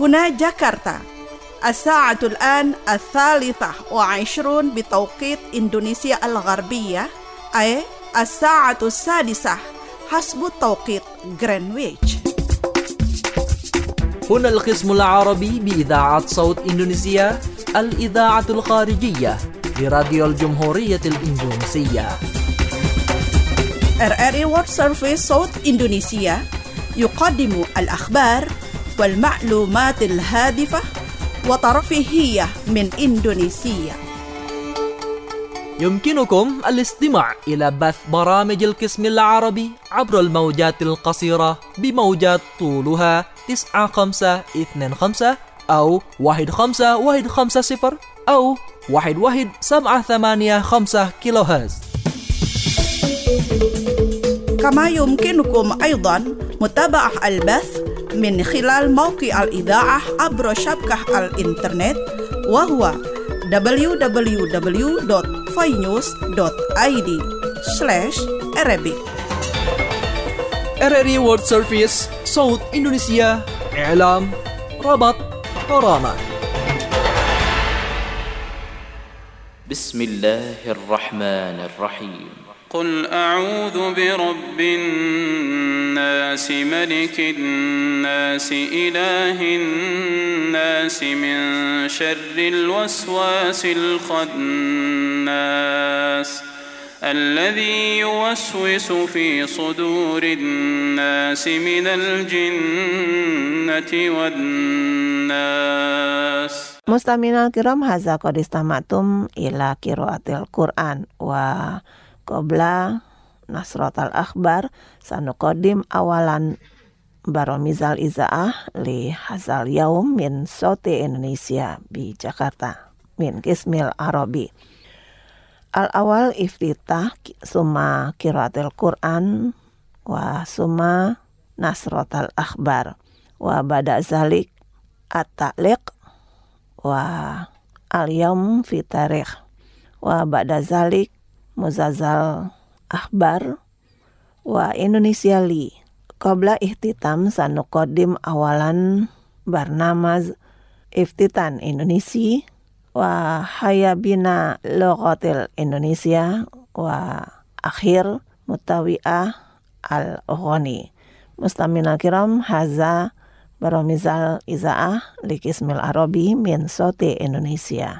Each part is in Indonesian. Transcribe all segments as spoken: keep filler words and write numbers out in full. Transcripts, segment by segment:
هنا جاكرتا الساعة الآن الثالثة وعشرون بتوقيت إندونيسيا الغربية، أي الساعة السادسة حسب توقيت غرينتش. هنا القسم العربي بإذاعة صوت إندونيسيا، الإذاعة الخارجية لراديو الجمهورية الإندونيسية. آر آر إي World Service صوت إندونيسيا يقدم الأخبار والمعلومات الهادفة وترفيهية من إندونيسيا. يمكنكم الاستماع إلى بث برامج القسم العربي عبر الموجات القصيرة بموجات طولها تسعة خمسة اثنين خمسة أو واحد خمسة واحد خمسة صفر أو واحد واحد سبعة ثمانية خمسة كيلو هرتز. كما يمكنكم أيضا متابعة البث من خلال موقع الإذاعة عبر شبكة الإنترنت وهو دبليو دبليو دبليو دوت فاينيوز دوت آي دي سلاش Arabic. آر آر إي World Service صوت إندونيسيا، إعلام، ربط، برامج. بسم الله الرحمن الرحيم. قل أعوذ برب الناس ملك الناس إله الناس من شر الوسواس الخناس الذي يوسوس في صدور الناس من الجنة والناس. Mustamina al-kiram, hadza qad istamatum ila qiraatil Qur'an wa qabla nasratal akhbar sanuqaddim awalan baromizal izaah li hazal yaum min Sauti Indonesia bi Jakarta min Qismil Arabi. Al-awal iftitah summa qiraatil Qur'an wa summa nasratal akhbar wa bada zalik at-ta'liq wa al-yawm fi tarikh wa ba'da zalik muzazal akhbar wa Indonesia li. Qabla ihtitam sanuqaddim awalan barnamaz iftitan Indonesia wa hayabina lughatil Indonesia wa akhir mutawi'ah al-ghani. Mustamina kiram, haza baromizal izaah li Qismil Arabi min Sauti Indonesia.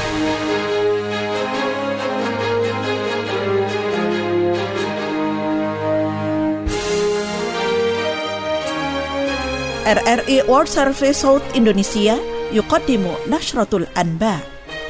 آر آر إي World Service صوت إندونيسيا يقدم نشرة الأنباء.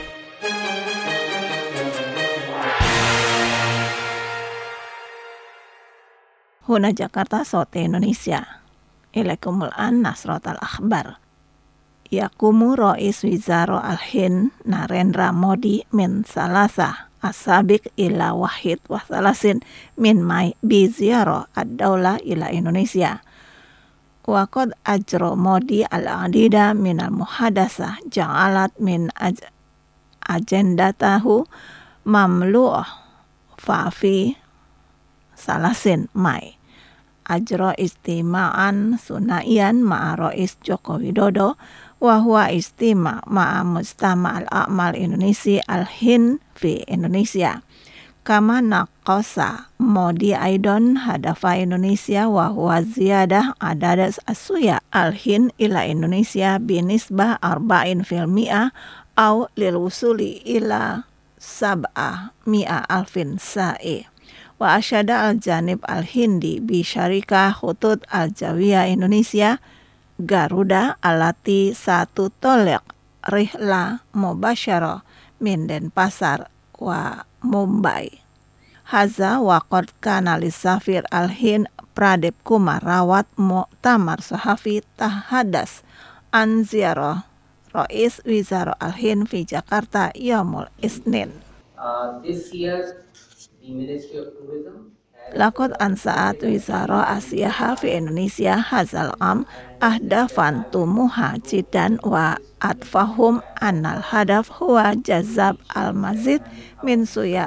Huna Jakarta Sauti Indonesia. Ilaikumul an nasratal akhbar. Yakumu Rais Wizara Al-Hind Narendra Modi min salasa asabik ila wahid wa salasin min mai bi ziyarah ad-dawla ila Indonesia. Wa qad ajra Modi al-adida min al-muhadasah ja'alat min aj- agendatahu mamlu'ah fa fi salasin mai. Ajro istima'an sunaian ma'a Rais Joko Widodo wa huwa istima' ma'a mujtama' al-a'mal Indonesia al-Hind fi Indonesia. Kama naqasa Modi aidan hadafa Indonesia wa huwa ziyadah adad asuya al-Hind ila Indonesia binisbah arba'in fil mi'ah aw lil wusuli ila sab'ah mi'a alfin sa'i. Wa asyada al-janib al-Hindi bi syarikah khutut al-Jawiyah Indonesia Garuda alati satu tolek rihla mubasyarah min Denpasar wa Mumbai. Haza wa qad kana lisafir al-Hind Pradip Kumar rawat mu'tamar sahafi tahadas an ziyarah Rais Wizara Al-Hind fi Jakarta Yaumul Isnin. Uh, this year the Ministry of Tourism Lakot ansaat Wizara Asyaha fi Indonesia hazal am ahdafan tumuha jidan wa atfahum annal hadaf huwa jazab al-mazid min suya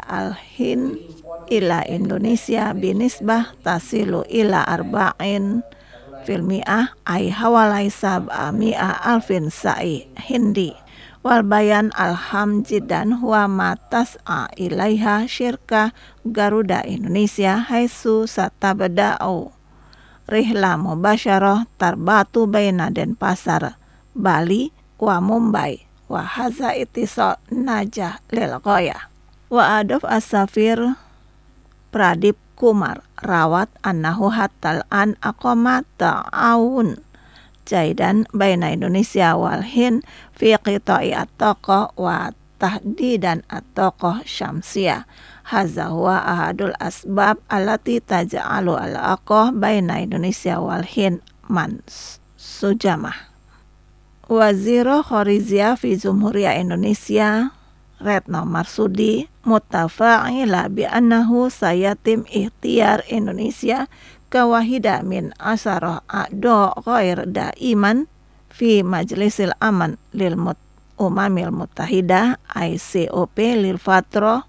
al-Hind ila Indonesia binisbah tasilu ila arba'in fil mi'ah ay hawalai sab'a mi'ah alfin sa'i hindi wal bayan alhamjidan huwa matas'a ilaiha syirkah Garuda Indonesia haitsu satabda'u rihla mubasyarah tarbatu baina Denpasar Bali wa Mumbai wa haza ittisal najah lil ghayah. Wa adof as-safir Pradip Kumar rawat annahu hatal an aqama ta'awun jaidan baina Indonesia wal Hind fi qita'i at-taqa wa tahdidan at-taqa syamsiyah. Hadza huwa ahadul asbab allati taj'alu al-aqah baina Indonesia wal Hind mansujamah. Waziro Khorizia fi Jumhuriyah Indonesia Retno Marsudi mutafa'ila bi annahu sayatim ikhtiyar Indonesia kawahida min asarah a'do ghair daiman fi Majlisil Aman lil Umamil Muttahidah I C O P lil fatra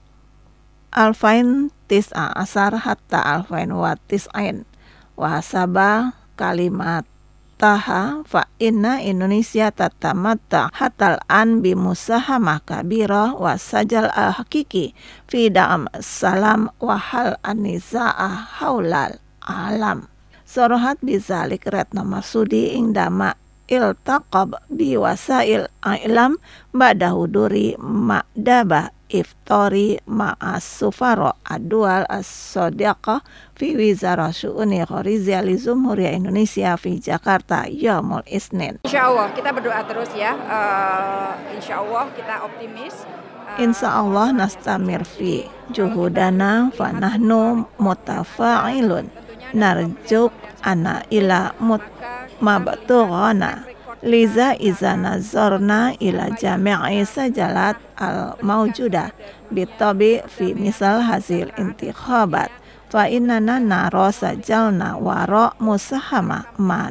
alfain tis'a asar hatta alfain wa tis'ain wa hasaba kalimat taha fa inna Indonesia tatamatta hatal an bi musahamah kabira wa sajal al hakiki fi da'am salam wa hal an-niza'ah haulal alam. Sorohat bizalik Retno Marsudi indama iltaqab bi wasail ailam ba'da huduri ma'daba iftari ma'as sufara adwal as-sadiqah fi wizarah syu'uni Khorizia li Jumhuriyah Indonesia fi Jakarta yaumul Isnin. Insyaallah kita berdoa terus ya. Uh, insyaallah kita optimis. Uh, Insyaallah nastamir fi juhudana fa nahnu mutafa'ilun narjuk ana ila mut mabtughana. Liza iza nazarna ila jami'i sajalat al-mawjudah bitabi fi misal hasil intikhabat fa innana nara sajalna wara musahama ma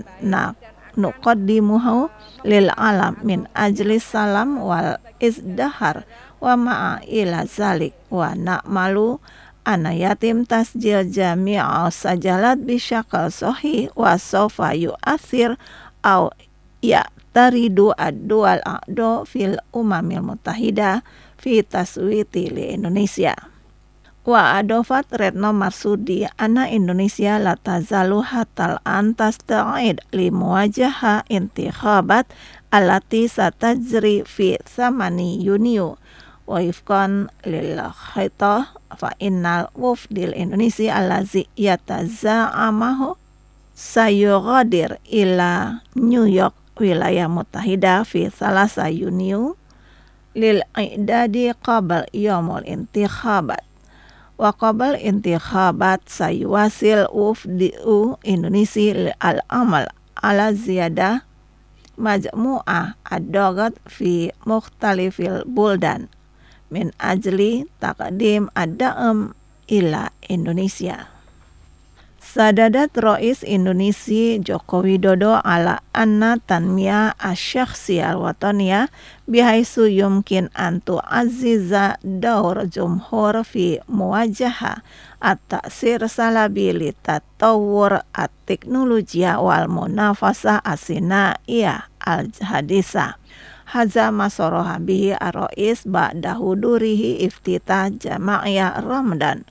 nuqaddimuhu lil alam min ajli salam wal izdahar wa ma'a ila zalik wa na'malu ana yatim tasjil jami'a sajalat bisyakal sahih wa sofa yu'athir au ya taridu ad-dual a'do fil umamil muttahidah fi taswiti li Indonesia. Wa adofat Retno Marsudi anna Indonesia la tazalu hatal an tasta'id li muwajaha intikhabat allati satajri fi thamani Yuniu wa ifkan lil khaitah fa innal wufdil Indonesia allazi yataza'amahu sayughadir ila New York wilayah Muttahidah fi salasa Yuniu lil i'dadi qabl yaumul intikhabat wa qabl intikhabat sayuwasil wufdu Indonesia al-amal ala ziyadah majmu'ah ad-dagat fi mukhtalifil buldan min ajli taqdim ad-da'am ila Indonesia. Sadadat Rais Indonesia Joko Widodo ala anna tanmiyah asy-syakhsiyah al-wataniyah bihaitsu yumkin an tu'azziza daur jumhur fi muwajaha at-ta'sir salabi li tatawwur at-teknologiya wal munafasah as-sinaiyah al-hadisah. Hadza masoroha bihi ar-rais ba'da hudurihi iftitah jama'iyah Ramadan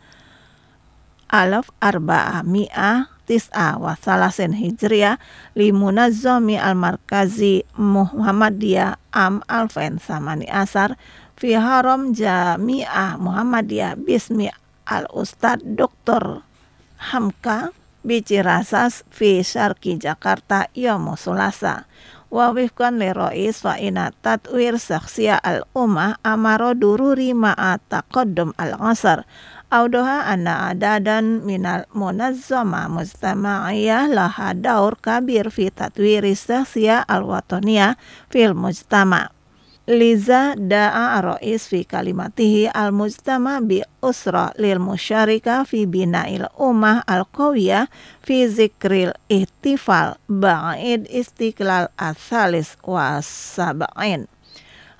alaf arba'ah mi'ah tis'ah wa salasin hijriyah li munazzami al-markazi Muhammadiyah am alfain samani asar fi haram jami'ah Muhammadiyah bismi al-ustad Doktor Hamka Bicirasas fi Syarqi Jakarta yaum Sulasa wa wifkan li rais fa ina tatwir syakhsiyah al-ummah amaro dururi ma'a taqaddum al-asar Audoha anna adadan minal munazzama mujtama'iyah laha daur kabir fi tatwiri syakhsiyah al-wataniyah fil mujtama. Liza da'a ar-rais fi kalimatihi al-mujtama bi usra lil musyarika fi bina'il ummah al-qawiyah fi zikril ihtifal ba'id istiqlal as-salis wa sab'in.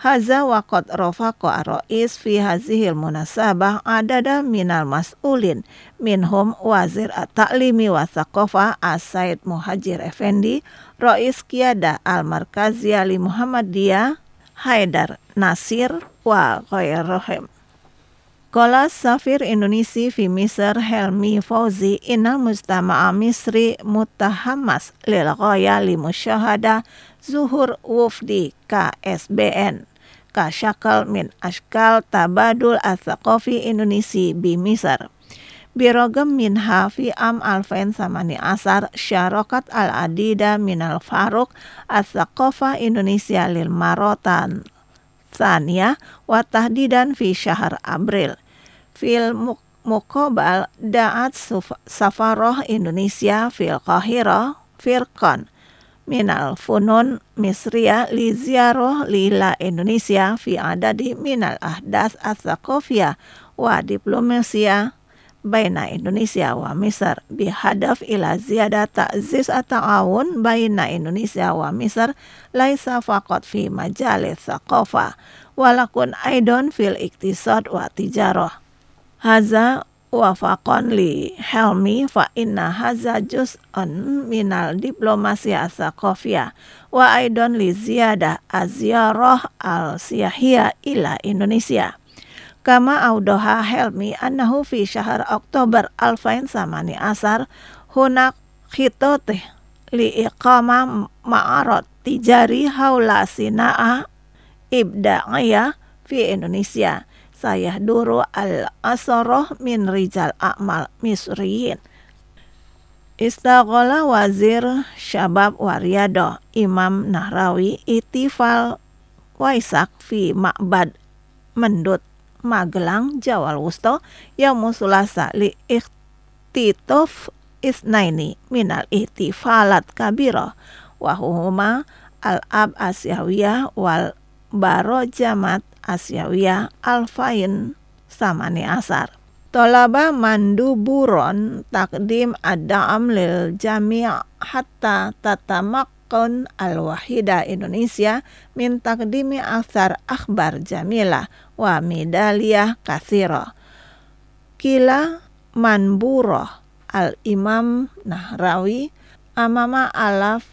Haza waqad rafaqa ar-rais fi hazihil munasabah adada minal mas'ulin minhum wazir at-ta'limi wa thaqafah as-Said Muhajir Effendi, Rais Qiyada al-Markaziyah li Muhammadiyah Haidar Nasir wa ghairuhum. Qala Safir Indonesia fi Misr Helmi Fauzi innal mujtama'a Misri mutahammas lil ghaya li musyahada zuhur wufdi K S B N ka syakal min ashkal tabadul ats-tsaqafi Indonesia bi Misr. Birogam minha fi am alfain samani asar syarakat al-adida minal faruq ats-tsaqafa Indonesia lil marotan Tsania wa tahdidan fi syahr April. Fil muqabal da'at safaroh Indonesia fil Qahirah firqan minal funun misriya li ziarah lila Indonesia fi adadi minal ahdas ats-tsaqafiyah wa diplomasiya baina Indonesia wa Misr bihadaf ila ziyada ta'ziz at-ta'awun baina Indonesia wa Misr laisa faqat fi majalis tsaqafah walakun aidon fil iktisad wa tijarah. Haza wafaqan li Helmi fa inna haza juz'un minal diplomasi as-tsaqafiyah wa aidan li ziyadah az-ziyarah al-siyahiyah ila Indonesia. Kama audoha Helmi annahu fi syahr Oktober alfain samani asar hunak khitotih li iqama ma'arad tijari haula sina'a ibda'iyah fi Indonesia. Saya duru al-asarah min rijal a'mal misriyin. Istaghala wazir syabab wa riyadhah Imam Nahrawi itifal Waisak fi Ma'bad Mendut Magelang Jawal Wusta yaum Sulasa li ikhtitof isnaini minal ihtifalat kabira wa huma al-ab asyawiyah wal baro jamat Asyawiyah alfain samani asar. Tolaba manduburon takdim ad-da'am lil jami' hatta tatamakkun al-wahida Indonesia min takdimi aksar akhbar jamilah wa midaliyah katsira. Kila manburoh al-imam Nahrawi amama alaf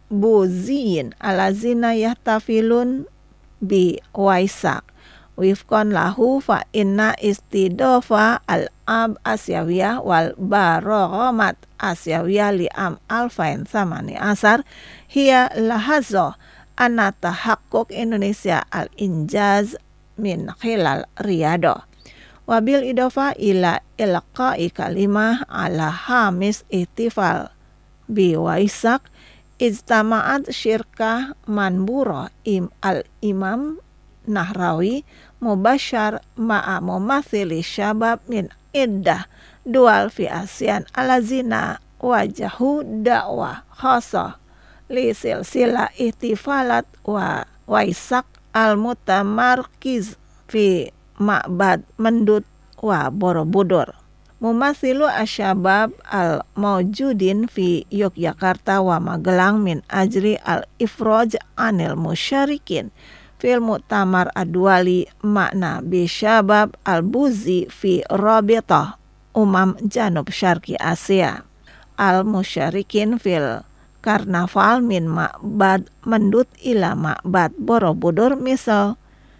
buziyin alazina yahtafilun bi Waisak wifqan lahu fa inna istidofa al-ab asyawiyah wal baraghamat asyawiyah li am alfain samani asar hiya lahazo anna tahaqquk Indonesia al-injaz min khilal riyadhah wabil idofa ila ilqa'i kalimah ala hamis ihtifal bi Waisak ijtama'at syirkah manbura im al-imam Nahrawi mubasyar ma'a mumathili syabab min iddah dual fi asyan alazina wajahu da'wah khasa li silsila ihtifalat wa Waisak al-mutamarkiz fi Ma'bad Mendut wa Borobudur. Mumathilu asyabab al-mawjudin fi Yogyakarta wa Magelang min ajri al-ifraj anil musyarikin fil mu'tamar adwali makna bisyabab al-buzi fi rabitah umam janub syarqi Asia al-musyarikin fil karnaval min Ma'bad Mendut ila Ma'bad Borobudur misal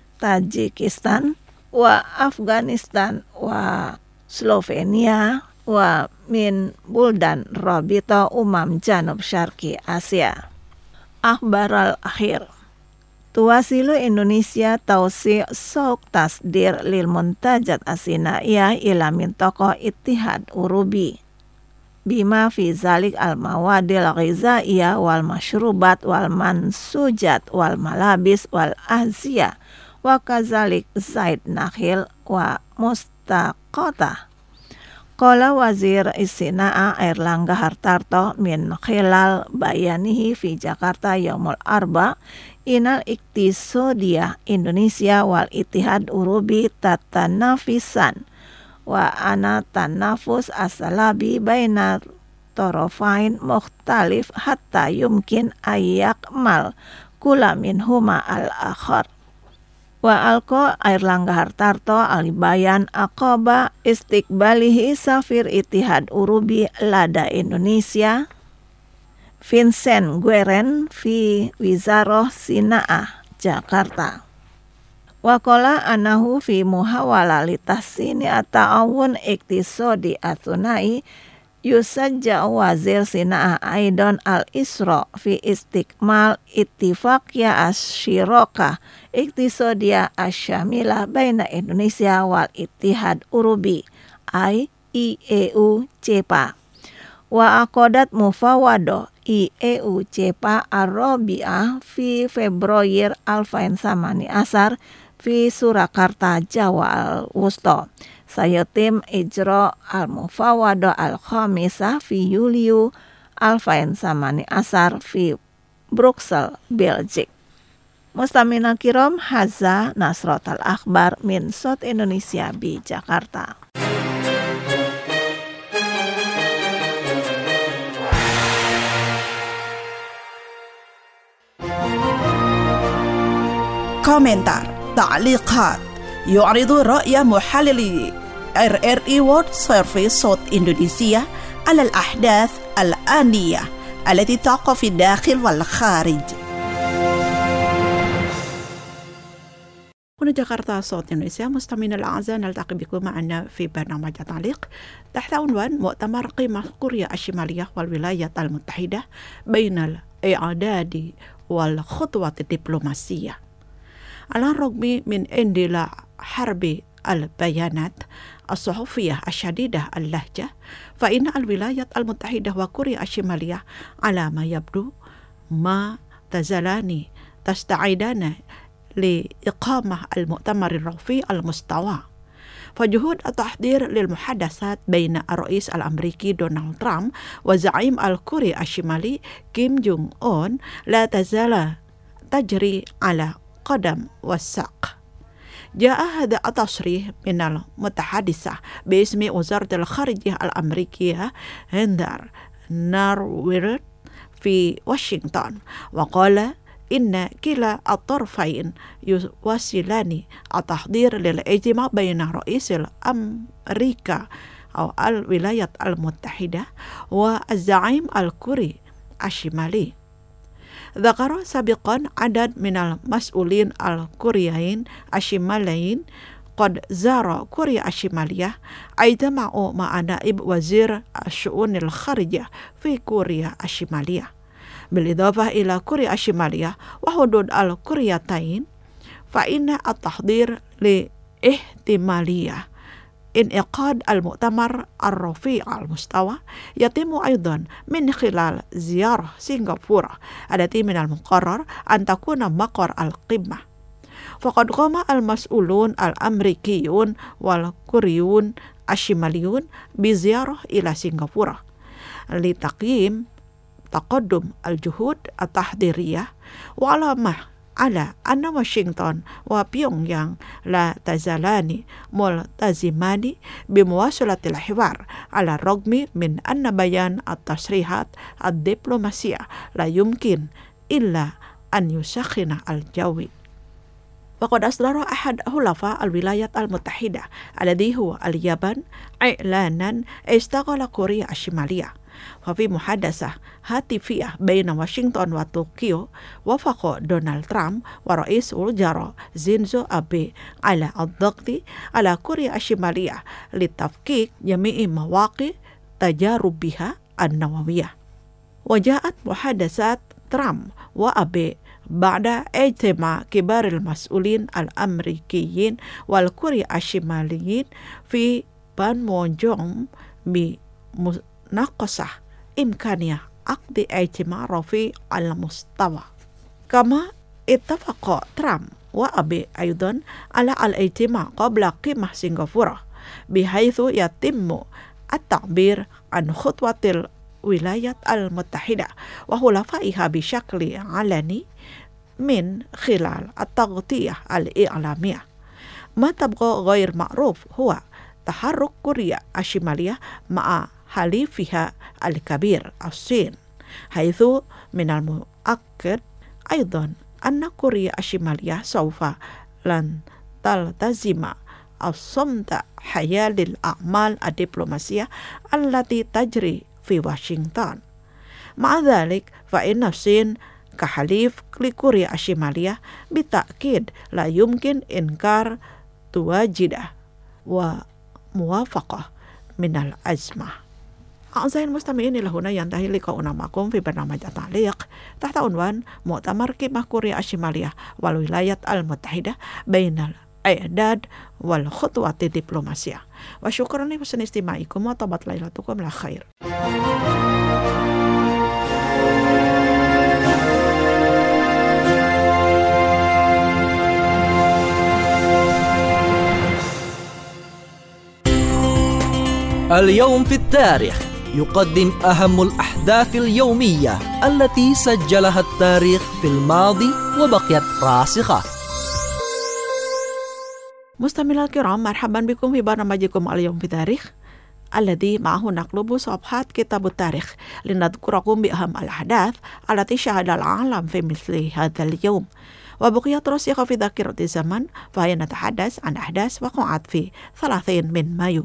Tajikistan wa Afghanistan wa Slovenia wa min buldan rabita umam janub syarqi Asia. Akhbar al-akhir. Tuwasilu Indonesia tausi' suq tasdir lil muntajat asinaiyah ila mintaqa ittihad urubi. Bima fi zalik al-mawadil ghizaiyah wal masyrubat wal mansujat wal malabis wal ahziyah wa kazalik Zaid Nakhil wa Mustaqata. Qala wazir Istinaa Airlangga Hartarto min khilal bayanihi fi Jakarta yaumul arba inal iktisodiyah Indonesia wal ittihad urubi tatanafisan wa ana tanafus asalabi baina torofain mukhtalif hatta yumkin ayyakmal kula minhuma al-akhar. Wa alko Airlangga Hartarto alibayan akoba istiqbalihi safir Ittihad Urubi lada Indonesia Vincent Gueren fi Wizaroh Sina'ah Jakarta. Wakola anahu fi muhawala litasini ata'awun iktisodi athunai yusajja wazir Sina'ah Aidon al-Isra fi istikmal ittifaqya asyiroka iktisodia asyamilah baina Indonesia wal Ittihad Urubi I E U C E P A wa akodat mufawado I E U C E P A Arabiah fi Februari alfain samani asar fi Surakarta Jawa al-Wusta sayatim ijra al-mufawado al-khamisah fi Yuliu alfain samani asar fi Brussel, Belgium. Mustamina kiram haza Nasrotal Akhbar min Sot Indonesia bi Jakarta. komentar, تعليقات يعرض رأي محللي R R I World Service صوت إندونيسيا على الأحداث الآنية التي تقع في الداخل والخارج. هنا جاكرتا صوت إندونيسيا. مستمعينا الأعزاء، نلتقي بكم معنا في برنامج تعليق تحت عنوان مؤتمر قمة كوريا الشمالية والولايات المتحدة بين الإعداد والخطوات الدبلوماسية. على الرغم من اندلاع حرب البيانات الصحفية الشديدة اللهجة، فإن الولايات المتحدة وكوريا الشمالية على ما يبدو ما تزالان تستعدان لإقامة المؤتمر الرفيع المستوى. فجهود التحضير للمحادثات بين الرئيس الأمريكي دونالد ترامب وزعيم الكوري الشمالي كيم جونغ أون لا تزال تجري على قدم والساق. جاء هذا التصريح من المتحدثة باسم وزارة الخارجية الأمريكية هندر نارويرت في واشنطن، وقال إن كلا الطرفين يواصلان التحضير للاجتماع بين رئيس أمريكا أو الولايات المتحدة والزعيم الكوري الشمالي. ذكر سابقا عدد من المسؤولين الكوريين الشماليين قد زار كوريا الشمالية اجتمعوا مع نائب وزير الشؤون الخارجية في كوريا الشمالية. بالإضافة إلى كوريا الشمالية وحدود الكوريتين، فإن التحضير لاحتمالية انعقاد المؤتمر الرفيع المستوى يتم أيضا من خلال زيارة سنغافورة التي من المقرر أن تكون مقر القمة. فقد قام المسؤولون الأمريكيون والكوريون الشماليون بزيارة إلى سنغافورة لتقييم تقدم الجهود التحضيرية، وعلى على أن واشنطن وبيونغ يانغ لا تزالان ملتزمان بمواصلة الحوار على الرغم من أن بيان التصريحات الدبلوماسية لا يمكن إلا أن يسخن الجو. وقد أصدر أحد حلفاء الولايات المتحدة الذي هو اليابان إعلانا استقال كوريا الشمالية. وفي محادثة هاتفية بين واشنطن وطوكيو، وافق دونالد ترامب ورئيس الوزراء زينزو أبي على الضغط على كوريا الشمالية لتفكيك جميع مواقع تجاربها النووية. وجاءت محادثات ترامب وأبي بعد اجتماع كبار المسؤولين الأمريكيين والكوريا الشماليين في بانمونجونغ بمناقشة إمكانية عقد اجتماع رفيع المستوى. كما اتفق ترامب وأبي أيضا على الاجتماع قبل قمة سنغافورة، بحيث يتم التعبير عن خطوة الولايات المتحدة وحلفائها بشكل علني من خلال التغطية الإعلامية. ما تبقى غير معروف هو تحرك كوريا الشمالية مع حليفها الكبير الصين، حيث من المؤكد أيضا أن كوريا الشمالية سوف lan taltazima as-sumta hayalil a'mal ad-diplomasiyah allati tajri fi Washington. Ma'adhalik fa inna Sin كحليف لكوريا الشمالية بالتأكيد لا يمكن إنكار تواجده وموافقة من الأزمة. أعزائي المستمعين، إلى هنا ينتهي لقاؤنا معكم في برنامج التعليق تحت عنوان مؤتمر قمة كوريا الشمالية والولايات المتحدة بين الإعداد والخطوات الدبلوماسية. وشكرا لحسن استماعكم وطابت ليلتكم على خير. اليوم في التاريخ يقدم أهم الأحداث اليومية التي سجلها التاريخ في الماضي وبقيت راسخة. مستمعينا الكرام، مرحبا بكم في برنامجكم اليوم في التاريخ الذي معه نقلب صفحات كتاب التاريخ لنذكركم بأهم الأحداث التي شهد العالم في مثل هذا اليوم وبقيت راسخة في ذاكرة الزمن، فهي نتحدث عن أحداث وقعت في ثلاثين من مايو.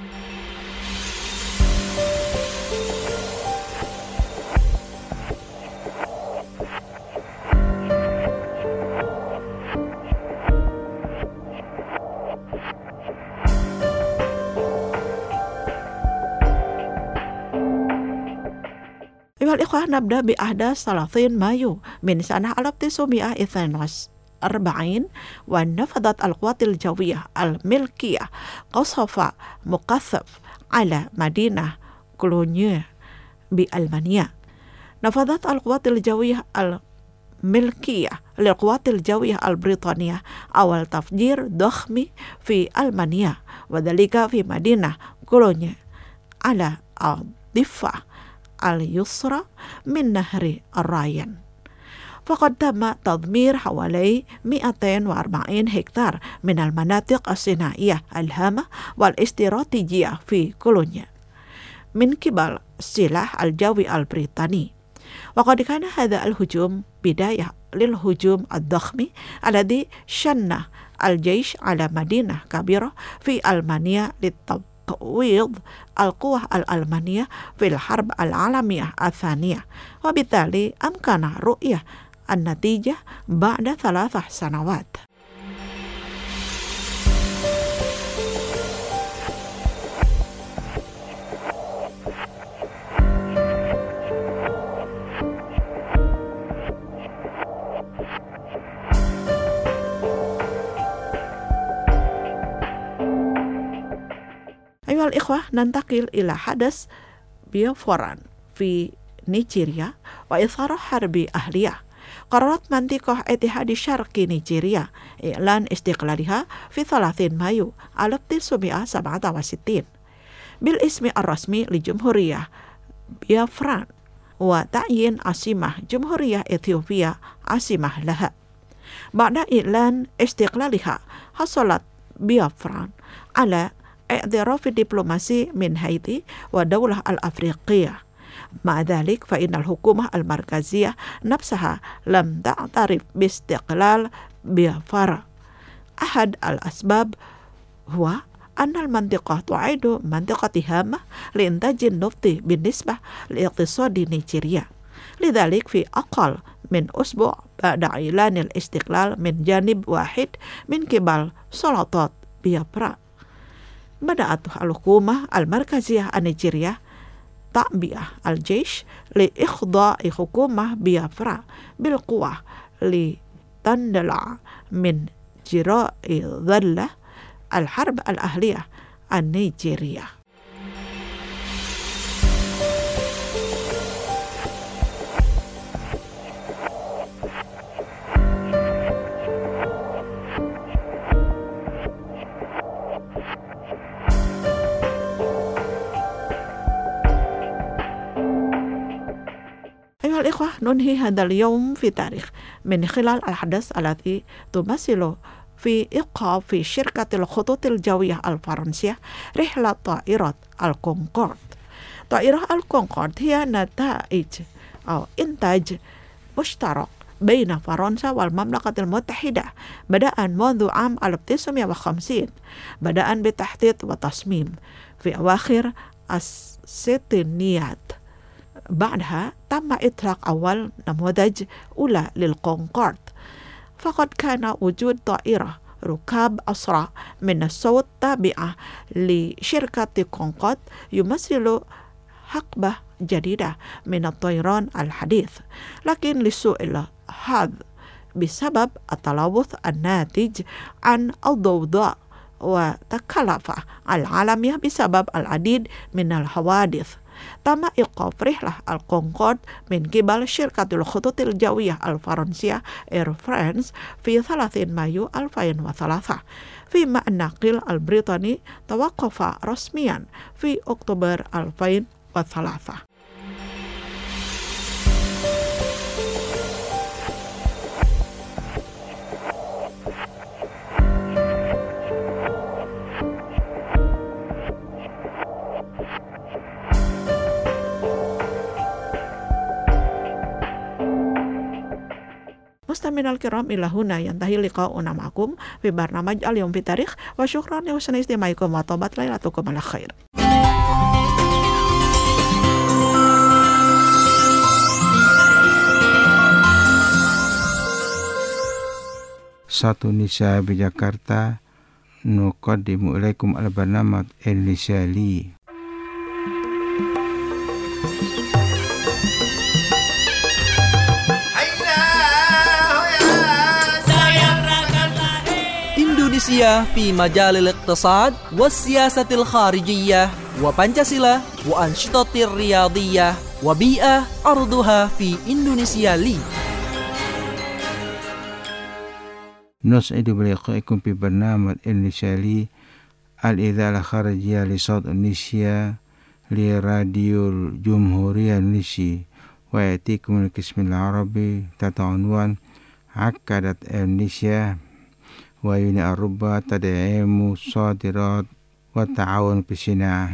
أيها الإخوة، نبدأ بأحداث ثلاثين مايو من سنة ألف وتسعمائة واثنين وأربعين، ونفذت القوات الجوية الملكية قصف مكثف على مدينة كولونيا بألمانيا. نفذت القوات الجوية الملكية للقوات الجوية البريطانية أول تفجير ضخم في ألمانيا، وذلك في مدينة كولونيا على الضفة اليسرى من نهر الراين. فقد تم تدمير حوالي مئتين وأربعين هكتار من المناطق الصناعية الهامة والاستراتيجية في كولونيا من قبل السلاح الجوي البريطاني. وقد كان هذا الهجوم بداية للهجوم الضخم الذي شنه الجيش على مدينة كبيرة في ألمانيا للتفويض القوى الألمانية في الحرب العالمية الثانية، وبالتالي أمكن رؤية النتيجة بعد ثلاث سنوات. أيها الإخوة، ننتقل إلى حدث بيافوران في نيجيريا وإثارة حرب أهلية. قررت منطقة اتحاد شرق نيجيريا إعلان استقلالها في ثلاثين مايو ألف وتسعمائة وسبعة وستين بالاسم الرسمي لجمهورية بيافران، وتعيين عاصمة جمهورية إثيوبيا عاصمة لها. بعد إعلان استقلالها حصلت بيافران على اعتراف دبلوماسي من هايتي والدولة الأفريقية. مع ذلك فإن الحكومة المركزية نفسها لم تعترف باستقلال بيافارا. أحد الأسباب هو أن المنطقة تعد منطقة هامة لإنتاج النفط بالنسبة لاقتصاد نيجيريا. لذلك في أقل من أسبوع بعد إعلان الاستقلال من جانب واحد من قبل سلطات بيافرا، بدأت الحكومة المركزية النيجيرية تعبئة الجيش لإخضاع حكومة بيافرا بالقوة لتندلع من جراء ظل الحرب الأهلية النيجيرية. أيها الإخوة، ننهي هذا اليوم في تاريخ من خلال الأحداث التي تمثل في إيقاف في شركة الخطوط الجوية الفرنسية رحلة طائرة الكونكورد. طائرة الكونكورد هي نتائج أو إنتاج مشترك بين فرنسا والمملكة المتحدة بدءا منذ عام ألف وتسعمائة وخمسين، بدءا بتخطيط وتصميم في أواخر الستينيات. بعدها تم إطلاق أول نموذج أولى للكونكورد، فقد كان وجود طائرة ركاب أسرع من الصوت تابعة لشركة كونكورد يمثل حقبة جديدة من الطيران الحديث، لكن لسوء الحظ بسبب التلوث الناتج عن الضوضاء والتكلفة العالمية بسبب العديد من الحوادث، تم إيقاف رحلة الكونكورد من قبل شركة الخطوط الجوية الفرنسية إير فرانس في ثلاثين مايو ألفين وثلاثة، فيما الناقل البريطاني توقف رسميا في أكتوبر ألفين وثلاثة. مستمعينا الكرام، إلى هنا ينتهي لقاؤنا معكم في برنامج اليوم في تاريخ، وشكرا لحسن استماعكم وطابت ليلتكم على خير. Satu Nisa di Jakarta, nuqaddimu ilaikum al-barnamaj al-lisali. Indonesia في مجال الاقتصاد والسياسة الخارجية وبنشاسيلا وأنشطة الرياضية وبيئة أرضها في إندونيسيا لي. نسعد بلقائكم في برنامج النسالي الإذاعة الخارجية لصوت إندونيسيا لراديو الجمهورية الإندونيسية، ويأتيكم القسم العربي تحت عنوان عقدت إندونيسيا ويوني أوروبا تدعيم الصادرات والتعاون في الصناعة.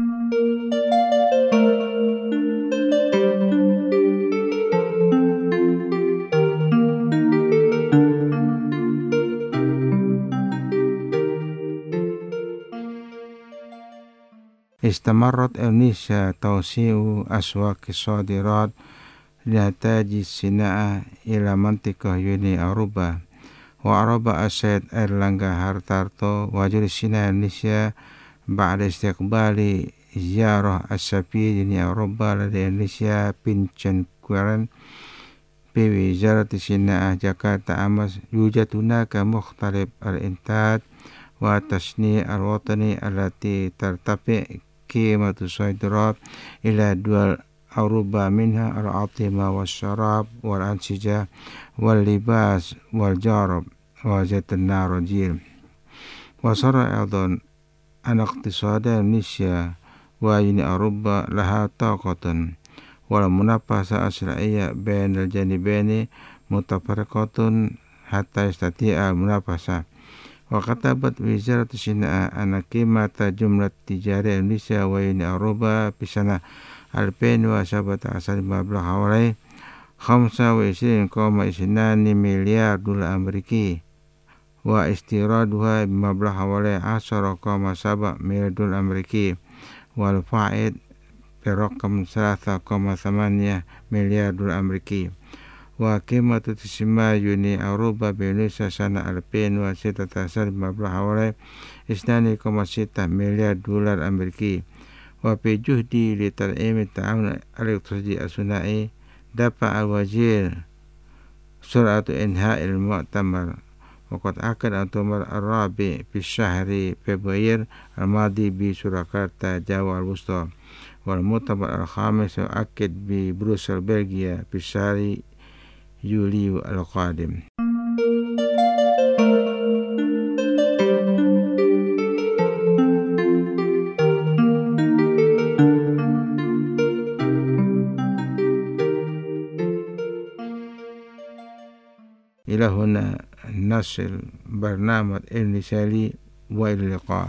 استمرت إندونيسيا توسيع أسواق الصادرات لنتاج الصناعة إلى منطقة يوني أوروبا. وأعرب السيد إرلانغا هارتارتو وزير الصناعة إندونيسيا بعد استقبال زيارة السفير يوني أوروبا لدى إندونيسيا بنشن كويرن بوزارة الصناعة جاكرتا أمس، يوجد هناك مختلف الإنتاج والتصنيع الوطني التي ترتفع قيمة الصادرات إلى دول أوروبا، منها الأطعمة والشراب والأنسجة واللباس والجرب وزيت النارجيل. وصار أيضا أن اقتصاد إندونيسيا ويوني أوروبا لها طاقة، والمنافسة السلعية بين الجانبين متفرقة حتى يستطيع المنافسة. وكتبت وزارة الصناعة أن قيمة جملة تجارة إندونيسيا ويوني أوروبا في سنة ألفين وسبعة عشر مبلغ حوالي خمسة وعشرين فاصلة اثنان مليار دولار أمريكي، واستيرادها بمبلغ حوالي عشرة فاصلة سبعة مليار دولار أمريكي، والفائض برقم ثلاثة فاصلة ثمانية مليار دولار أمريكي. وقيمة تسمى يوني أوروبا بإندونيسيا سنة ألفين وستة عشر بمبلغ حوالي اثنين فاصلة ستة مليار دولار أمريكي. وفي جهدي لتدعيم التعاون الاقتصادي الثنائي، دفع الوزير سرعة إنهاء المؤتمر، وقد عقد المؤتمر الرابع في شهر فبراير الماضي بسورياكرتا جاوا الوسطى، والمؤتمر الخامس يؤكد ببروسل بلغيا في شهر يوليو القادم. إلى هنا نصل برنامج النسالي، وإلى اللقاء.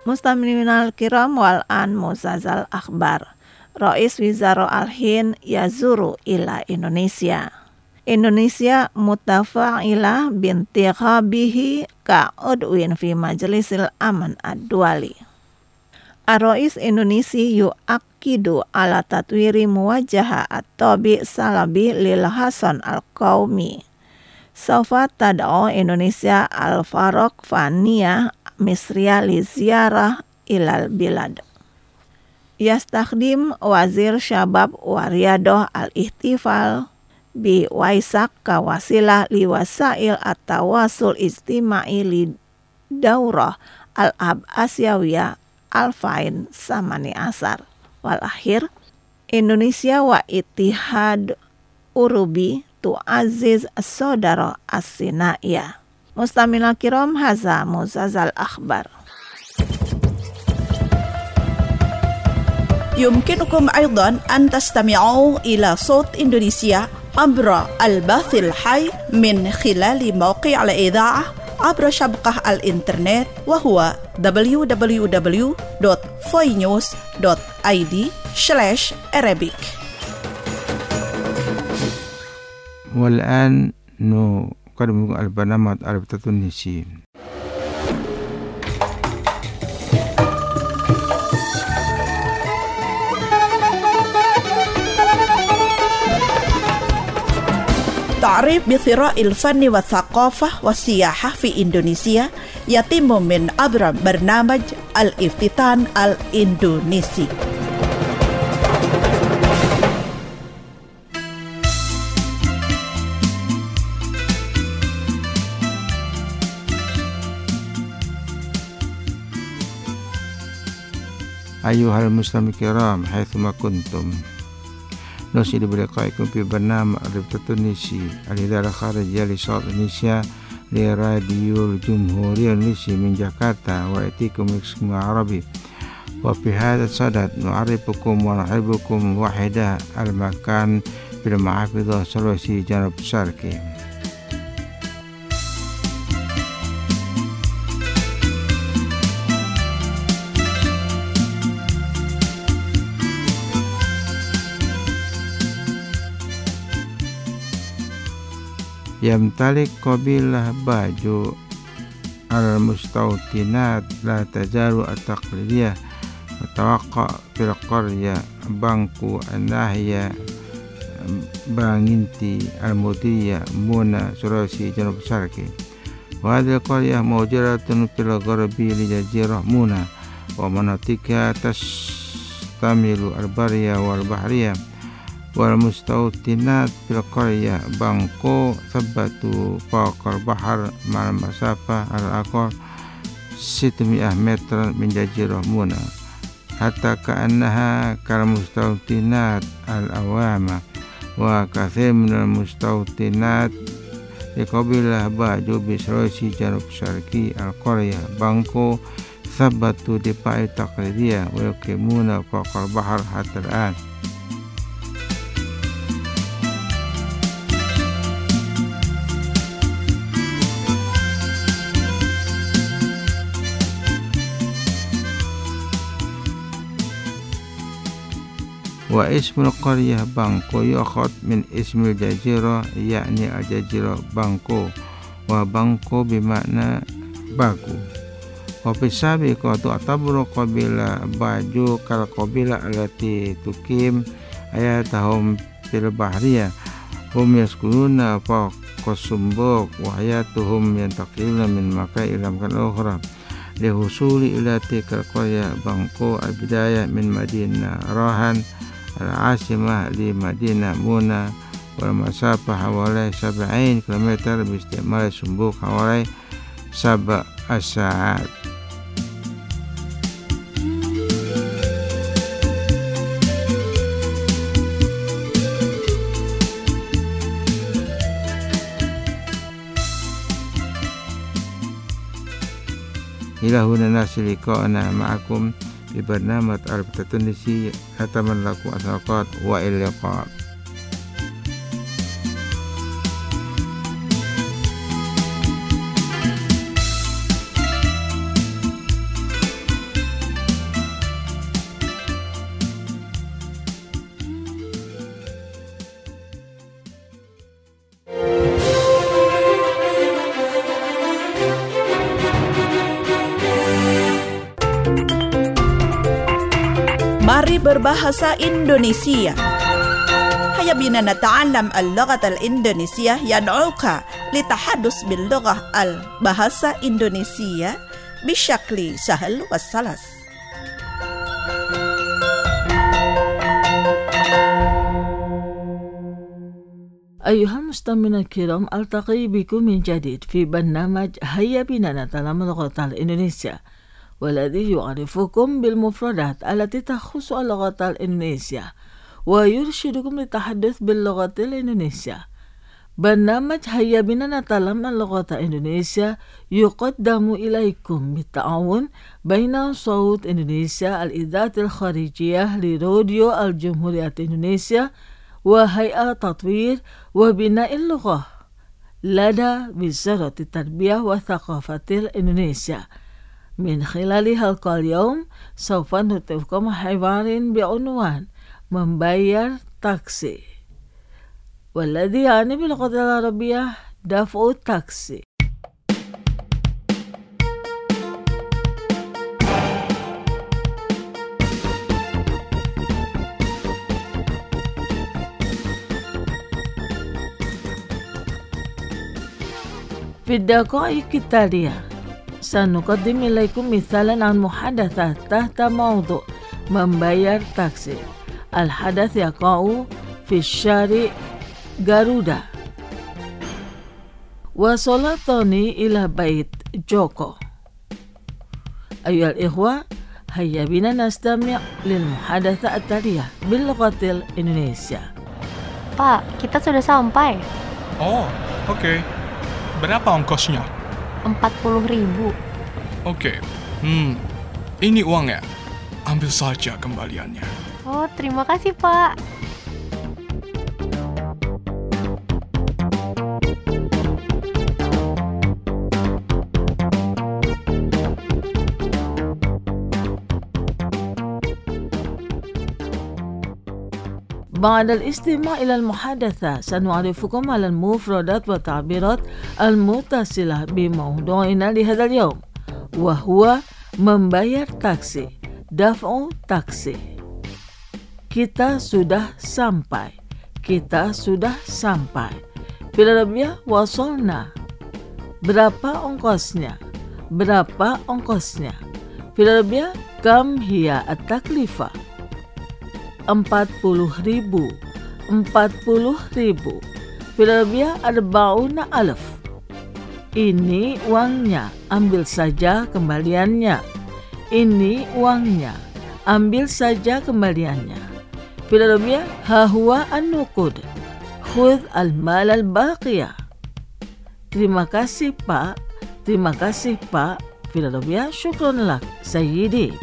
Mustami'inal kiram wal an Muzazal akhbar. Rais Wizaro Al-Hind yazuru ila Indonesia. Indonesia mutafa'ila bintighabihi ka'udwin fi majlisil aman ad-duali. Ar-Rais Indonesia yu'akidu ala tatwiri muwajaha at-tabi salabi lil hasan al-qawmi. Saufa tad'o Indonesia al-Farok Faniyah Misriya li ziarah ilal bilad. Yastakhdim Wazir Syabab wa Riyadah al-Ihtifal bi Waisak kawasilah li wasail at-tawasul ijtima'i li daurah al-ab asyawiyah al-fain samani asar. Wal akhir, Indonesia wa Ittihad Urubi tu'aziz as-sodara as-sina'iyah. Mustamina kiram haza Muzazal akhbar. يمكنكم أيضا أن تستمعوا إلى صوت إندونيسيا عبر البث الحي من خلال موقع الإذاعة عبر شبكة الإنترنت وهو دبليو دبليو دبليو دوت voi news دوت i d slash arabic. والآن نقدم البرنامج العربية التونسية. تعريف بثراء الفن والثقافة والسياحة في إندونيسيا يتم من عبر برنامج الافتتان الإندونيسي. أيها المستمعون الكرام حيثما كنتم، نسعد بلقائكم في برنامج الرابطة التونسية الإذاعة الخارجية لصوت إندونيسيا لراديو الجمهورية الإندونيسية من جاكرتا، ويأتيكم باسم عربي. وفي هذا الصدد نعرفكم ونحبكم وحدة المكان في المحافظة سلوسي جنوب الشرقي. يمتلك قبيلة باجو المستوطنات لا تزال التقليدية تتوقع في القرية بانكو الناحية بانينتي المديرية مونا سلوسي جنوب الشرقي. وهذه القرية موجودة في الغرب لجزيرة مونا ومناطقها تشتمل البرية والبحرية. والمستوطنات في القرية بانكو ثبتوا فوق البحر مع المسافة الأقل ستمائة متر من جزيرة مونا، حتى كأنها كالمستوطنات الأوامة. وكثير من المستوطنات لقبيلة باجو بسلوسي جنوب شرقي القرية بانكو ثبتوا دفاع تقليدية ويقيمون فوق البحر حتى الآن. واسم القرية بانكو يأخذ من اسم الجزيرة، يعني الجزيرة بانكو، وبانكو بمعنى باكو. وفي السابق تعتبر قبيلة باجو كالقبيلة التي تقيم حياتهم في البحرية. هم يسكنون فوق الصنبوك وحياتهم ينتقلون من مكان إلى مكان أخرى. للوصول إلى تلك القرية بانكو البداية من مدينة راهن العاصمة لمدينة مونا، والمسافة حوالي سبعين كيلومتر باستعمال الصنبوك حوالي سبع ساعات. إلى هنا نصل لقاءنا معكم في برنامج الرابطة التونسية. أتمنى لكم الأوقات وإلى اللقاء. Mari berbahasa Indonesia. هيا بنا نتعلم اللغة الإندونيسية يدعوك للتحدث باللغة البحثة الإندونيسية بشكل سهل وسلس. أيها المستمعون الكرام، ألتقي بكم من جديد في برنامج هيا بنا نتعلم اللغة الإندونيسية، والذي يعرفكم بالمفردات التي تخص اللغة الإندونيسية ويرشدكم للتحدث باللغة الإندونيسية. برنامج هيا بنا نتعلم اللغة الإندونيسية يقدم إليكم بالتعاون بين صوت إندونيسيا الإذاعة الخارجية لراديو الجمهورية الإندونيسية وهيئة تطوير وبناء اللغة لدى وزارة التربية والثقافة الإندونيسية. من خلال حلقة اليوم سوف نترككم حوار بعنوان membayar taksi، والذي يعني باللغة العربية دفع التاكسي. في الدقائق التالية سنقدم إليكم مثالا عن محادثة تحت موضوع membayar taksi. الحدث يقع في الشارع غارودا. وصل توني إلى بيت جوكو. أيها الإخوة، هيا بنا نستمع للمحادثة التالية باللغة الإندونيسية. Pak, kita sudah sampai. Oh, oke. Okay. Berapa ongkosnya? empat puluh ribu. Oke. Okay. Hmm. Ini uangnya. Ambil saja kembaliannya. Oh, terima kasih, Pak. بعد الاستماع إلى المحادثة سنعرفكم على المفردات والتعبيرات المتصلة بموضوعنا لهذا اليوم، وهو membayar taksi، دفع taksi. Kita sudah sampai. Kita sudah sampai. Fil Arabiyah wasolna. Berapa ongkosnya? Berapa ongkosnya? Fil Arabiyah kam hiya at-taklifa? Empat puluh ribu. Empat puluh ribu. Fil Arabiyah arba'una alaf. Ini uangnya. Ambil saja kembaliannya. Ini uangnya. Ambil saja kembaliannya. في العربية ها هو النقود خذ المال الباقية. Terima kasih Pak. Terima kasih Pak. في العربية شكرا لك سيدي.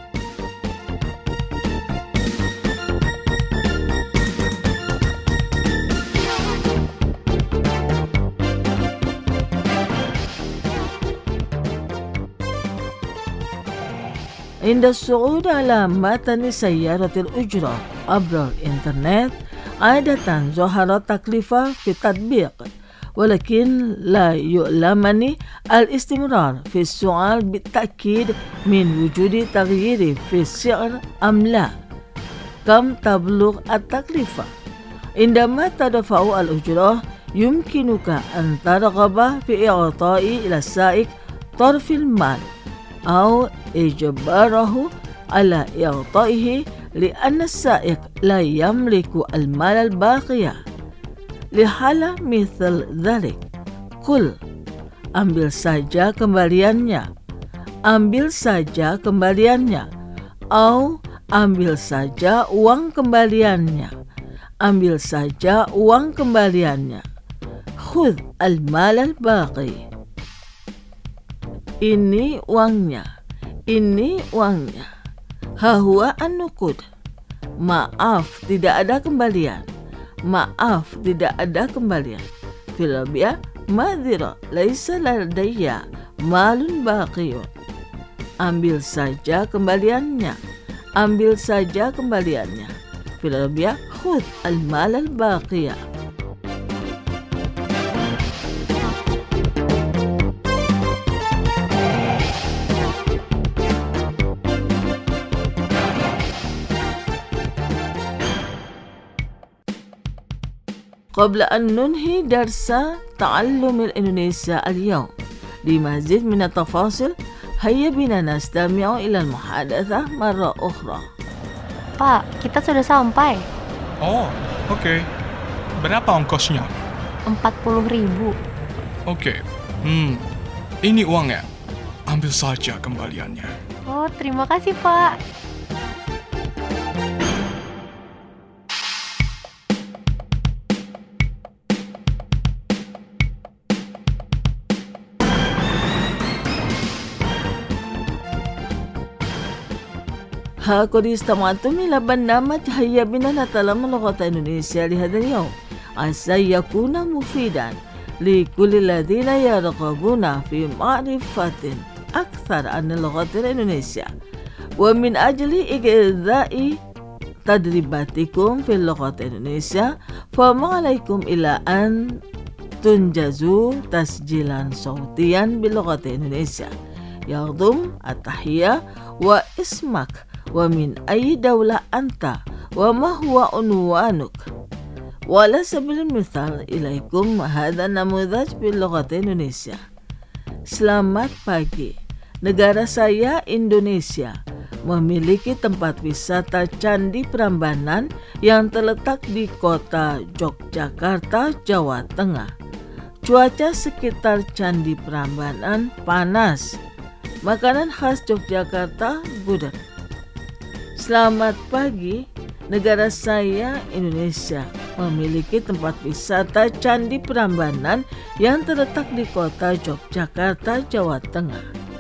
عند الصعود على متن سيارة الأجرة عبر الإنترنت عادة ظهرت تكلفة في التطبيق، ولكن لا يؤلمني الاستمرار في السؤال بالتأكيد من وجود تغيير في السعر أم لا. كم تبلغ التكلفة؟ عندما تدفع الأجرة يمكنك أن ترغب في إعطاء إلى السائق طرف المال أو إجباره على إعطائه، لأن السائق لا يملك المال الباقية. لحالة مثل ذلك قل ambil saja kembaliannya, ambil saja kembaliannya, atau ambil saja uang kembaliannya, ambil saja uang kembaliannya. Khudh al-mal al-baqi. Ini uangnya, ini uangnya. Hahuwa an-nuqud. Maaf, tidak ada kembalian. Maaf, tidak ada kembalian. Fil Arabiyah madhira laisa ladayya malun baqiyun. Ambil saja kembaliannya. Ambil saja kembaliannya. Fil Arabiyah khudh al-mal al-baqiyah. قبل أن ننهي درس تعلم الإندونيسية اليوم لمزيد من التفاصيل هيا بنا نستمع إلى المحادثة مرة أخرى. Pak, kita sudah sampai. Oh, oke. Okay. Berapa ongkosnya? empat puluh ribu. Oke. Okay. Hmm, ini uangnya. Ambil saja kembaliannya. Oh, terima kasih, Pak. ها قد استمعتم إلى برنامج هيا بنا نتعلم اللغة الإندونيسية لهذا اليوم عسى يكون مفيدا لكل الذين يرغبون في معرفة أكثر عن اللغة الإندونيسية. ومن أجل إجزاء تدريباتكم في اللغة الإندونيسية فما عليكم إلا أن تنجزوا تسجيلا صوتيا باللغة الإندونيسية يضم التحية واسمك ومن أي دولة أنت وما هو عنوانك. وعلى سبيل المثال إليكم هذا النموذج باللغة Indonesia. Selamat pagi. Negara saya Indonesia memiliki tempat wisata Candi Prambanan yang terletak di kota Yogyakarta, Jawa Tengah. Cuaca sekitar Candi Prambanan panas. Makanan khas Yogyakarta gudeg. Selamat pagi, negara saya Indonesia memiliki tempat wisata Candi Prambanan yang terletak di kota Yogyakarta, Jawa Tengah.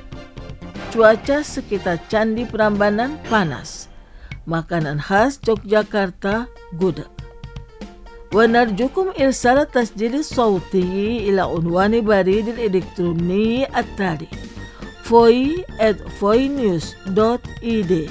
Cuaca sekitar Candi Prambanan panas. Makanan khas Yogyakarta gudeg. ونرجوكم إرسال تسجيل صوتي إلى عنوان بريد الإلكتروني التالي voi at voinews dot i d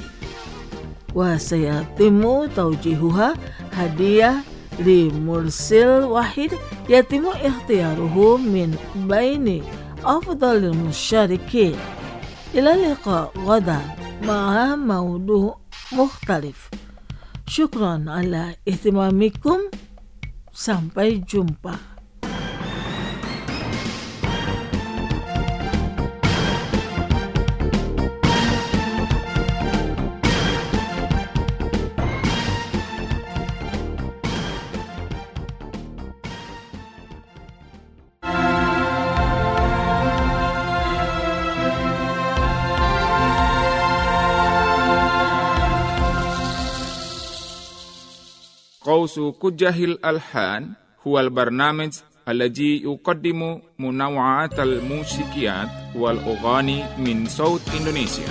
وسيتم توجيهها هدية لمرسل واحد يتم اختياره من بين أفضل المشاركين. إلى اللقاء غدا مع موضوع مختلف. شكرا على اهتمامكم. Sampai jumpa. قوس كجه الألحان هو البرنامج الذي يقدم منوعات الموسيقيات والأغاني من صوت إندونيسيا.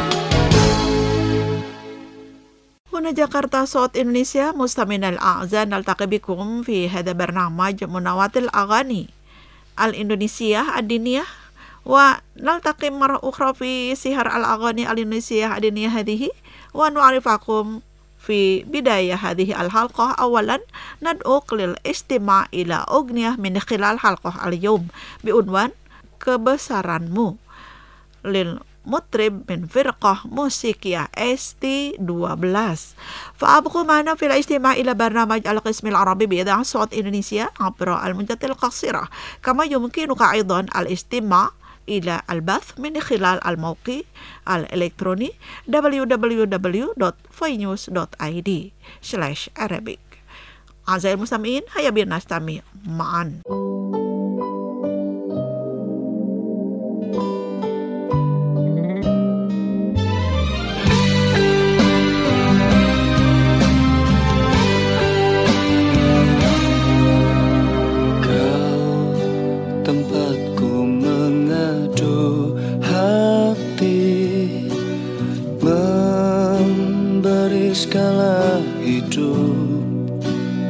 هنا جاكرتا صوت إندونيسيا مستمعينا الأعزاء نلتقي بكم في هذا برنامج منوعات الأغاني الإندونيسية الدينية ونلتقي مرة أخرى في سهر الأغاني الإندونيسية الدينية هذه ونعرفكم في بداية هذه الحلقة. أولا ندعوك للاستماع إلى أغنية من خلال حلقة اليوم بعنوان Kebesaranmu للمطرب من فرقة موسيقية إس تي اثنا عشر. فأبقوا معنا في الاستماع إلى برنامج القسم العربي بإذاعة صوت إندونيسيا عبر الموجات القصيرة. كما يمكنك أيضا الاستماع إلى البث من خلال الموقع الإلكتروني دبليو دبليو دبليو dot voinews dot i d slash arabic. أعزائي المستمعين هيا بنا نستمع معا. Segala hidup,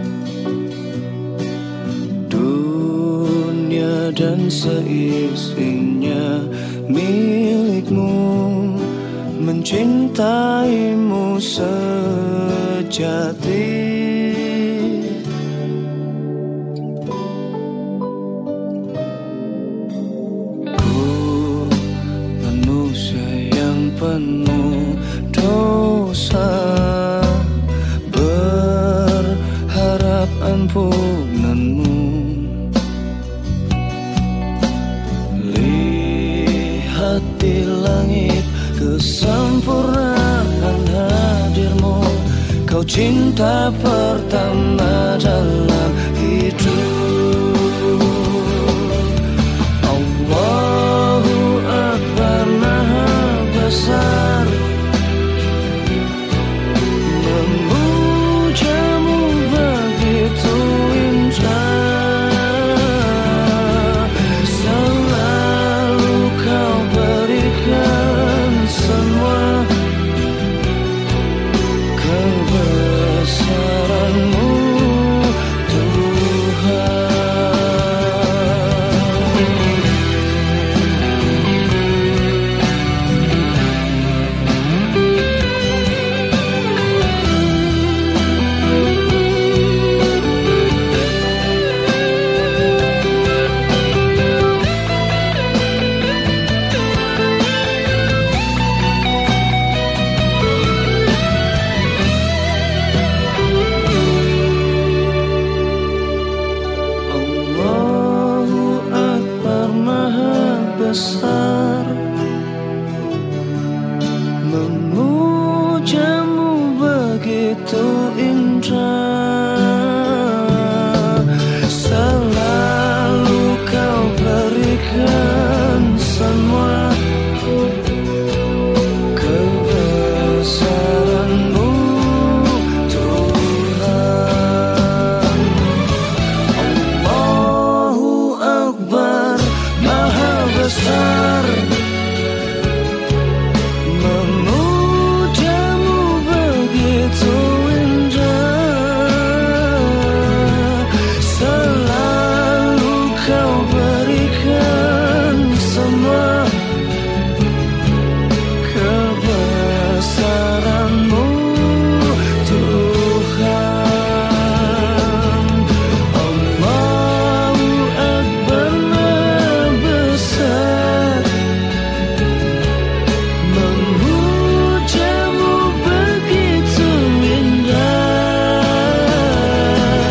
dunia dan seisinya milikmu, mencintaimu sejati. Ku manusia yang penuh dosa, ampunan Kau cinta pertama dalam hidup. Allahu Akbar Maha Besar, memujamu begitu indah. Selalu kau berikan semua kebesaranmu Tuhan. Besar, memujamu begitu indah. Selalu kau berikan semua kebesaranmu Tuhan. Allahu Akbar Maha Besar, memujamu begitu indah. Selalu kau berikan semua kebesaranmu Tuhan. Allahu Akbar Maha Besar, memujamu begitu indah.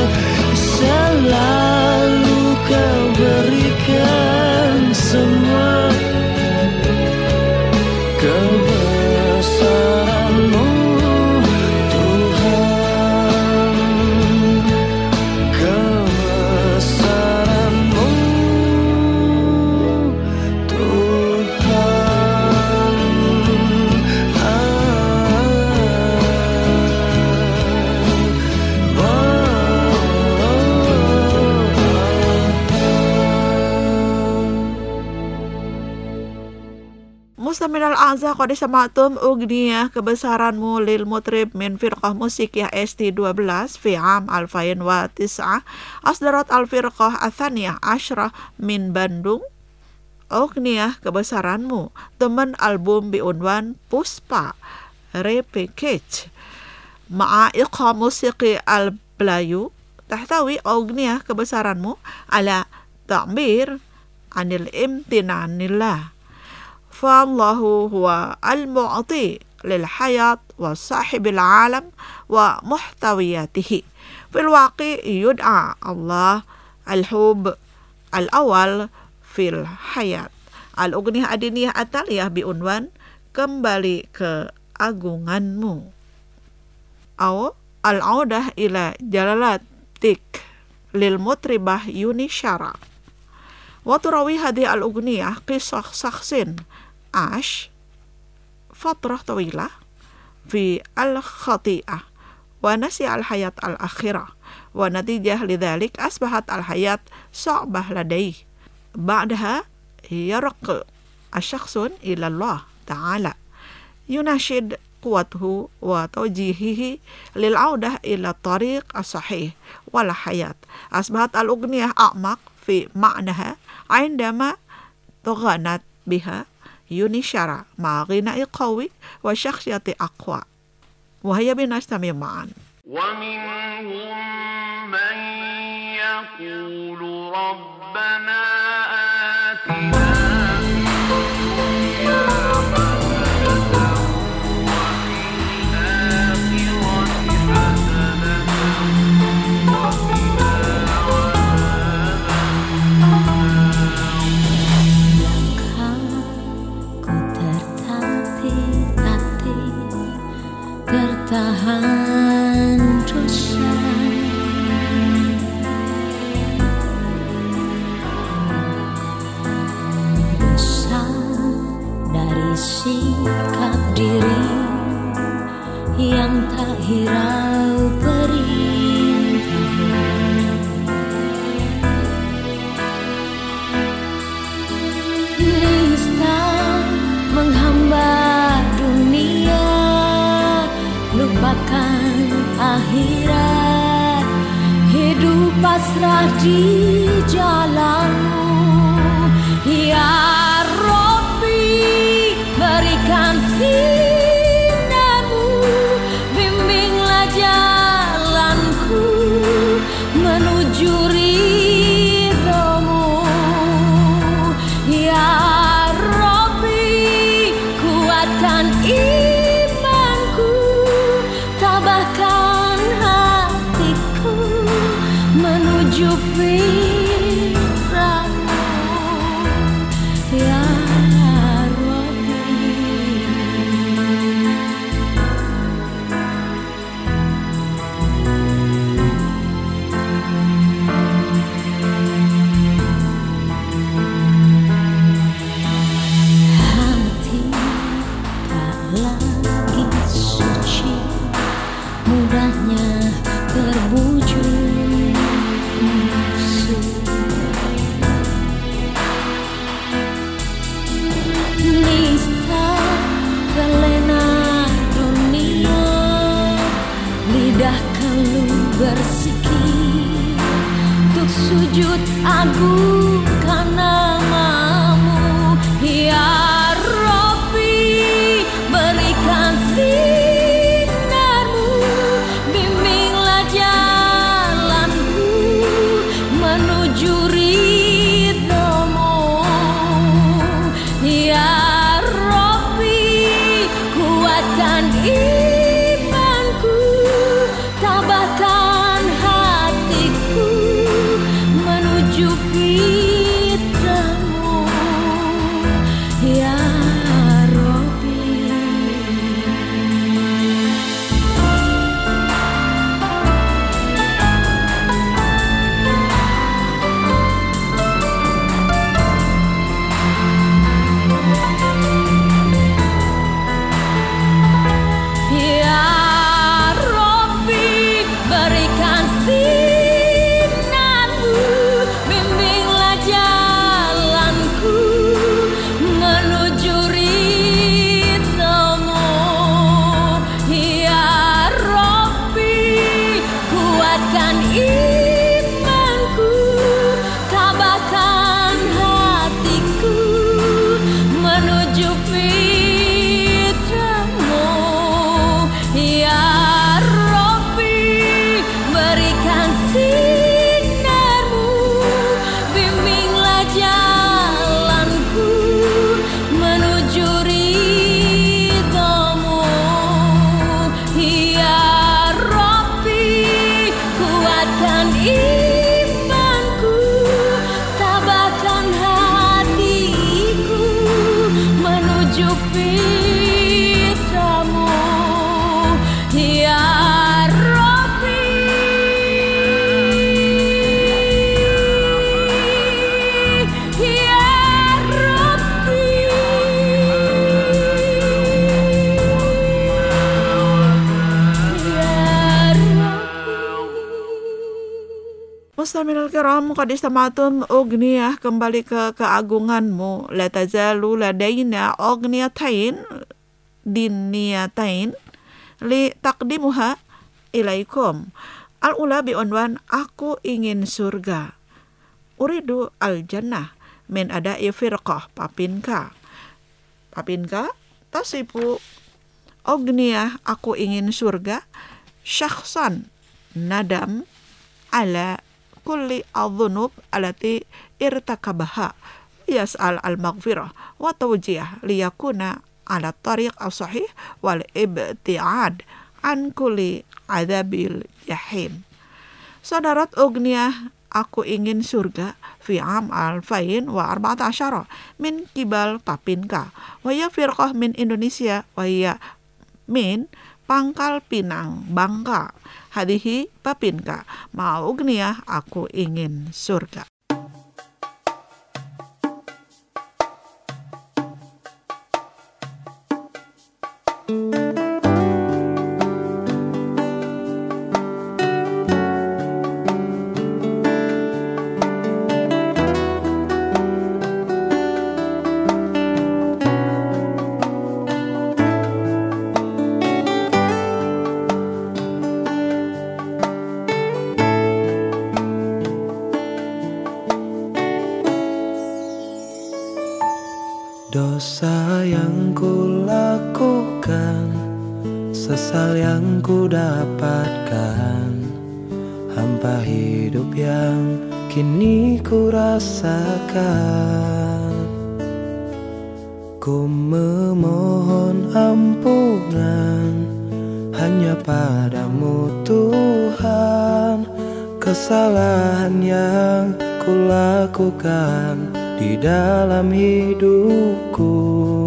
Selalu kau berikan semua kebesaranmu Tuhan. Kebesaranmu Tuhan. Mustaminal a'za qad sama'tum ugniyah kebesaranmu lil mutrib min firqah musikiyah S T dua belas fi am alfain wa tis'ah asdarat al firqah athaniyah ashrah min Bandung. Ugniyah kebesaranmu teman album biunwan Puspa Repackage ma'a iqha musiki al Belayu tahtawi ugniyah kebesaranmu ala ta'bir anil imtinanillah. Fallahu huwa al-mu'ti lil hayat wa sahibil alam wa muhtawiyatihi. Fil waqi yud'a Allah al-hub al-awal fil hayat. Al-Ughniyah Adiniyah Ataliyah biunwan kembali ke agunganmu. Aw al-audah ila jalalatik lil mutribah Yuni Syara. Wa turawi hadhihi al-Ughniyah qisah sakhsin ash fatrah tawilah fi al-khati'ah wa nasi al-hayat al-akhirah wa natijah lidhalik asbahat al-hayat sa'bah ladayh ba'daha yarq asyakhsun ila Allah ta'ala yunashid quwatuhu wa tawjihihi lil audah ila tariq as-sahih wal hayat. Asbahat al-Ughniyah a'maq fi ma'naha عندما تغنت بها Yuni Syara ma ghina'i qawi wa syakhsiyati aqwa wa hiya binastami ma'an. Wa minhum man yaqulu rabbana atina tahan dengan dosa. Dosa dari sikap diri yang tak hirau perintahmu. Nista menghamba dunia, lupakan akhirat, hidup pasrah di jalanmu. Ya Rabbi, berikan sinarmu, bimbinglah jalanku menuju ridhomu. Ya Rabbi, kuatkan imanku, tabahkan hatiku menuju fitrahmu. Ya mudahnya terbujuk nafsu. Nista terlena dunia, lidah keluh bersikir untuk sujud agungkan namamu. Ya Rabbi, berikan sinarmu, bimbinglah jalanku menuju ridhomu. Ya Rabbi, kuatkan imanku, tabahkan hatiku menuju fitrahmu. Ya Mustamil kiram, qad istamatum ugniyah, kembali ke keagunganmu. La tazalu ladaina ugniyatain diniyatain li taqdimuha ilaikum. Al-ula bi'unwan, aku ingin surga. Uridu al-jannah min ada'i firqah papinka. Papinka tasipu ugniyah, aku ingin surga. Syakhsan nadam ala kulli adh-dhunub allati irtakabaha, yas'al al-maghfirah wa tawjih liyakuna ala tariq as-sahih wal ibti'ad an kulli adzabil jahim. Sadarat ugniyah, aku ingin surga fi am alfain wa arba'at asyara min kibal papinka wa ya firqah min Indonesia wa ya min Pangkal Pinang, Bangka. Hadihi papinka, mau ugniah aku ingin surga. Dosa yang ku lakukan, sesal yang ku dapatkan, hampa hidup yang kini ku rasakan. Ku memohon ampunan hanya padamu Tuhan, kesalahan yang ku lakukan di dalam hidupku.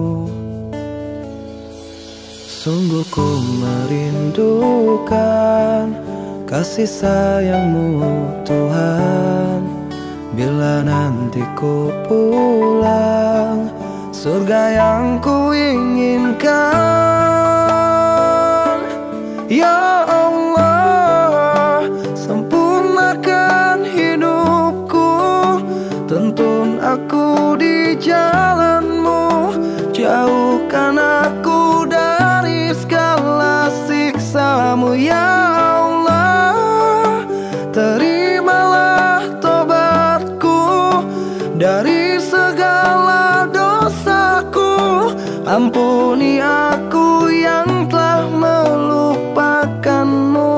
Sungguh ku merindukan kasih sayang-Mu Tuhan. Bila nanti ku pulang, surga yang ku inginkan. Ya Allah, sempurnakan hidupku, tuntun aku di jalan-Mu, jauhkan aku dari segala siksa-Mu. Ya Allah, terimalah tobatku dari segala dosaku, ampuni aku yang telah melupakan-Mu.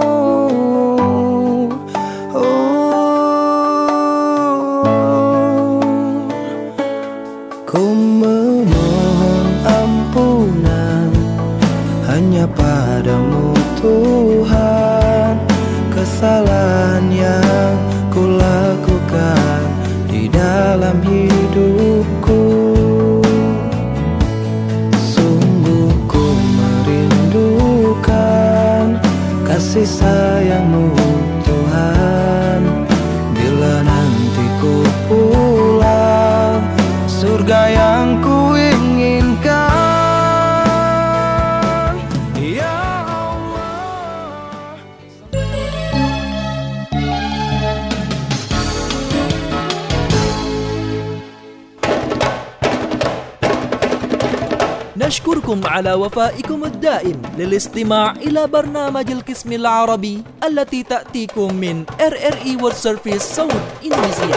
Ku memohon ampunan hanya padamu Tuhan, kesalahan yang ku lakukan di dalam hidupku. Sungguh ku merindukan kasih sayang-Mu Tuhan. Bila nanti ku pulang, surga yang ku inginkan. Ya Allah. نشكركم على وفائكم الدائم للاستماع إلى برنامج القسم العربي التي تأتيكم من إر إر إي World Service صوت إندونيسيا.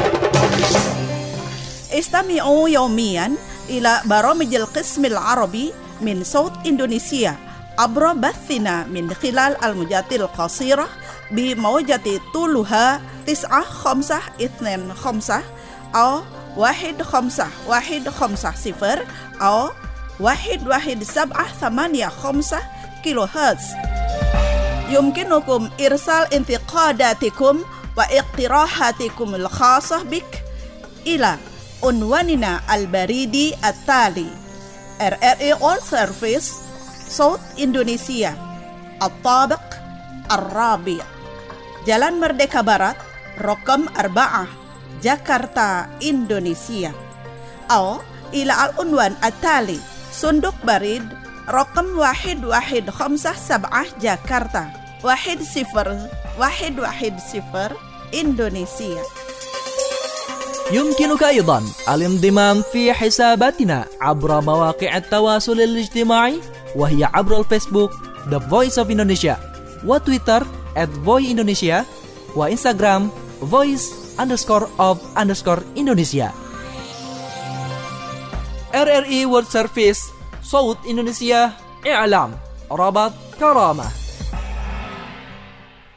استمعوا يوميا إلى برامج القسم العربي من صوت إندونيسيا عبر بثنا من خلال الموجات القصيرة بموجة طولها تسعة خمسة اثنين خمسة أو واحد خمسة واحد خمسة صفر أو واحد واحد سبعة ثمانية خمسة كيلو هرتز. يمكنكم إرسال انتقاداتكم واقتراحاتكم الخاصة بك إلى عنواننا البريدي التالي: إر إر إي World Service صوت إندونيسيا، الطابق الرابع، Jalan Merdeka Barat رقم أربعة، جاكرتا إندونيسيا. أو إلى العنوان التالي: صندوق بريد رقم واحد واحد خمسة سبعة جاكرتا واحد صفر واحد واحد صفر إندونيسيا. يمكنك أيضا الانضمام في حساباتنا عبر مواقع التواصل الاجتماعي، وهي عبر الفيسبوك The Voice of Indonesia، وتويتر at voice indonesia، وإنستغرام voice underscore of underscore Indonesia. إر إر إي World Service صوت إندونيسيا، إعلام، ربط، كرامة.